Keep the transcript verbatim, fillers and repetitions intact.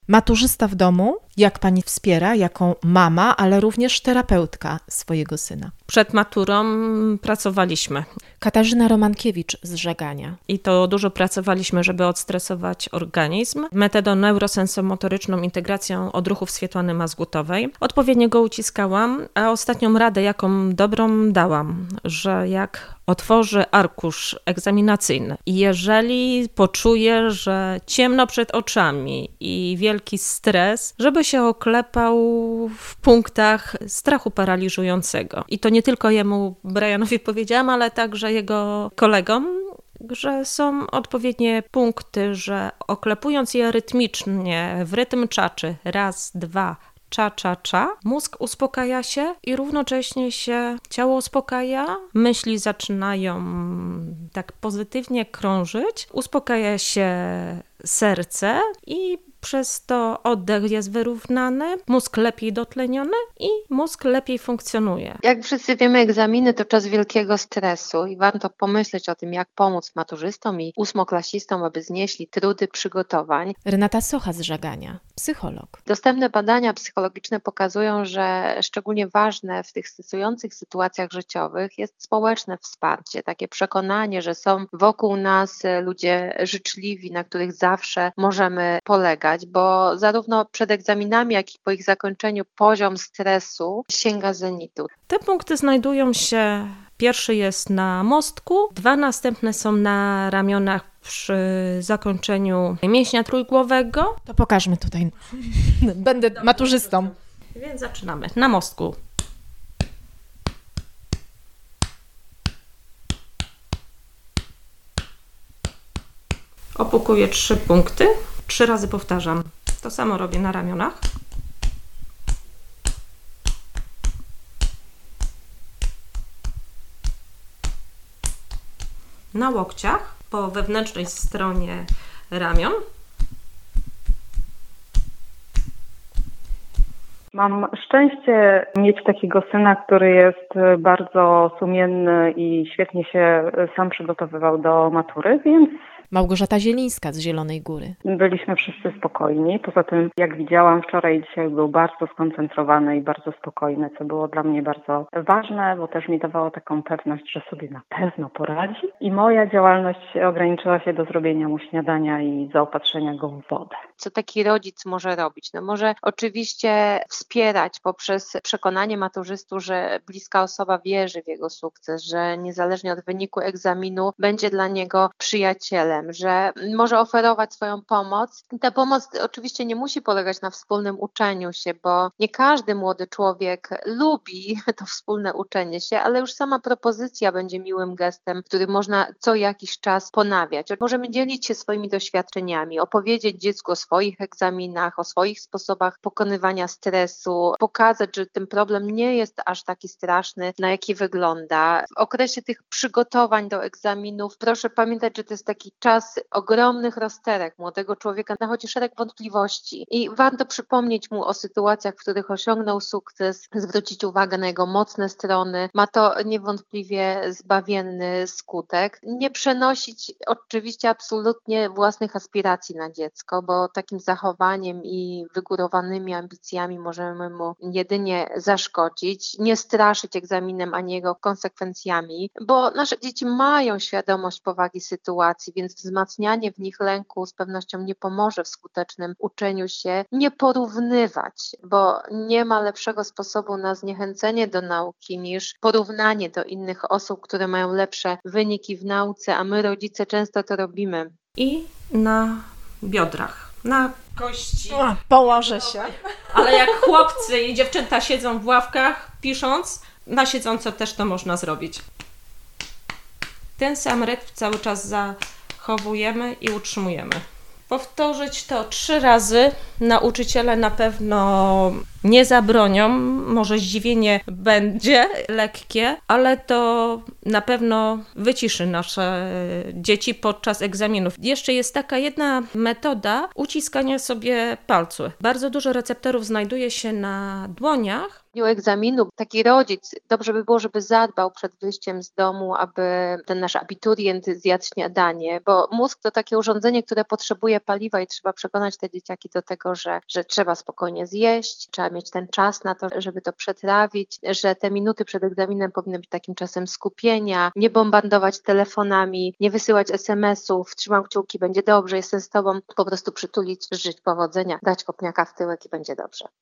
Maturzysta w domu, jak pani wspiera jako mama, ale również terapeutka swojego syna? Przed maturą pracowaliśmy. Katarzyna Romankiewicz z Żegania. I to dużo pracowaliśmy, żeby odstresować organizm. Metodą neurosensomotoryczną, integracją odruchów Swiatłany Mazgutowej. Odpowiednio go uciskałam, a ostatnią radę, jaką dobrą dałam, że jak otworzy arkusz egzaminacyjny i jeżeli poczuje, że ciemno przed oczami i wielki stres, żeby się oklepał w punktach strachu paraliżującego. I to nie tylko jemu, Brianowi powiedziałam, ale także jego kolegom, że są odpowiednie punkty, że oklepując je rytmicznie w rytm czaczy, raz, dwa, cza, cza, cza, mózg uspokaja się i równocześnie się ciało uspokaja, myśli zaczynają tak pozytywnie krążyć, uspokaja się serce i przez to oddech jest wyrównany, mózg lepiej dotleniony i mózg lepiej funkcjonuje. Jak wszyscy wiemy, egzaminy to czas wielkiego stresu i warto pomyśleć o tym, jak pomóc maturzystom i ósmoklasistom, aby znieśli trudy przygotowań. Renata Socha z Żegania, psycholog. Dostępne badania psychologiczne pokazują, że szczególnie ważne w tych stresujących sytuacjach życiowych jest społeczne wsparcie, takie przekonanie, że są wokół nas ludzie życzliwi, na których zawsze możemy polegać, bo zarówno przed egzaminami, jak i po ich zakończeniu poziom stresu sięga zenitu. Te punkty znajdują się, pierwszy jest na mostku, dwa następne są na ramionach przy zakończeniu mięśnia trójgłowego. To pokażmy tutaj. Będę maturzystą. Więc zaczynamy. Na mostku. Opukuję trzy punkty. Trzy razy powtarzam. To samo robię na ramionach. Na łokciach, po wewnętrznej stronie ramion. Mam szczęście mieć takiego syna, który jest bardzo sumienny i świetnie się sam przygotowywał do matury, więc Małgorzata Zielińska z Zielonej Góry. byliśmy wszyscy spokojni. Poza tym, jak widziałam wczoraj i dzisiaj, był bardzo skoncentrowany i bardzo spokojny, co było dla mnie bardzo ważne, bo też mi dawało taką pewność, że sobie na pewno poradzi. I moja działalność ograniczyła się do zrobienia mu śniadania i zaopatrzenia go w wodę. Co taki rodzic może robić? No może oczywiście wspierać poprzez przekonanie maturzystu, że bliska osoba wierzy w jego sukces, że niezależnie od wyniku egzaminu będzie dla niego przyjacielem, że może oferować swoją pomoc. Ta pomoc oczywiście nie musi polegać na wspólnym uczeniu się, bo nie każdy młody człowiek lubi to wspólne uczenie się, ale już sama propozycja będzie miłym gestem, który można co jakiś czas ponawiać. Możemy dzielić się swoimi doświadczeniami, opowiedzieć dziecku o swoich egzaminach, o swoich sposobach pokonywania stresu, pokazać, że ten problem nie jest aż taki straszny, na jaki wygląda. W okresie tych przygotowań do egzaminów proszę pamiętać, że to jest taki czas ogromnych rozterek młodego człowieka, nachodzi szereg wątpliwości i warto przypomnieć mu o sytuacjach, w których osiągnął sukces, zwrócić uwagę na jego mocne strony. Ma to niewątpliwie zbawienny skutek. Nie przenosić oczywiście absolutnie własnych aspiracji na dziecko, bo takim zachowaniem i wygórowanymi ambicjami możemy mu jedynie zaszkodzić. Nie straszyć egzaminem ani jego konsekwencjami, bo nasze dzieci mają świadomość powagi sytuacji, więc wzmacnianie w nich lęku z pewnością nie pomoże w skutecznym uczeniu się. Nie porównywać, bo nie ma lepszego sposobu na zniechęcenie do nauki niż porównanie do innych osób, które mają lepsze wyniki w nauce, a my rodzice często to robimy. I na biodrach, na kości. O, położę się. Ale jak chłopcy i dziewczęta siedzą w ławkach pisząc, na siedząco też to można zrobić. Ten sam rytm cały czas zachowujemy i utrzymujemy. Powtórzyć to trzy razy nauczyciele na pewno nie zabronią, może zdziwienie będzie lekkie, ale to na pewno wyciszy nasze dzieci podczas egzaminów. Jeszcze jest taka jedna metoda uciskania sobie palców. Bardzo dużo receptorów znajduje się na dłoniach. W dniu egzaminu taki rodzic, dobrze by było, żeby zadbał przed wyjściem z domu, aby ten nasz abiturient zjadł śniadanie, bo mózg to takie urządzenie, które potrzebuje paliwa i trzeba przekonać te dzieciaki do tego, tego, że, że trzeba spokojnie zjeść, trzeba mieć ten czas na to, żeby to przetrawić, że te minuty przed egzaminem powinny być takim czasem skupienia, nie bombardować telefonami, nie wysyłać es em esów, trzymam kciuki, będzie dobrze, jestem z tobą, po prostu przytulić, żyć powodzenia, dać kopniaka w tyłek i będzie dobrze.